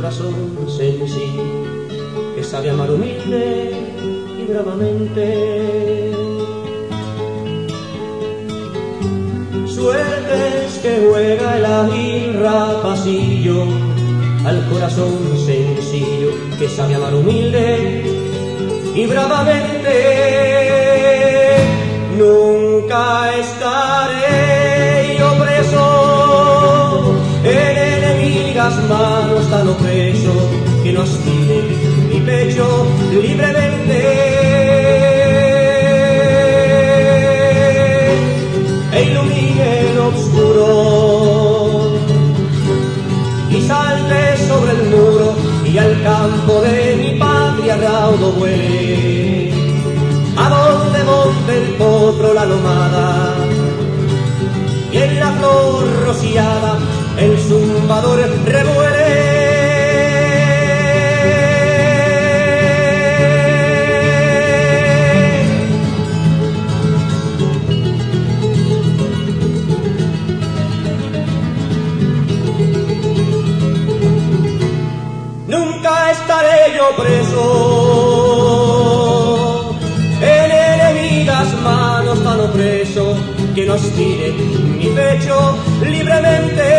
corazón sencillo que sabe amar humilde y bravamente. Suertes que juega el ágil rapasillo al corazón sencillo que sabe amar humilde y bravamente. Nunca estaré yo preso en enemigas manos tan opreso que no astille mi pecho libremente. E ilumine el oscuro y salte sobre el muro y al campo de mi patria raudo vuele, a donde monte el potro la lomada y en la flor rociada el zumbador revuele. Nunca estaré yo preso en enemigas manos tan opreso que no astille mi pecho libremente.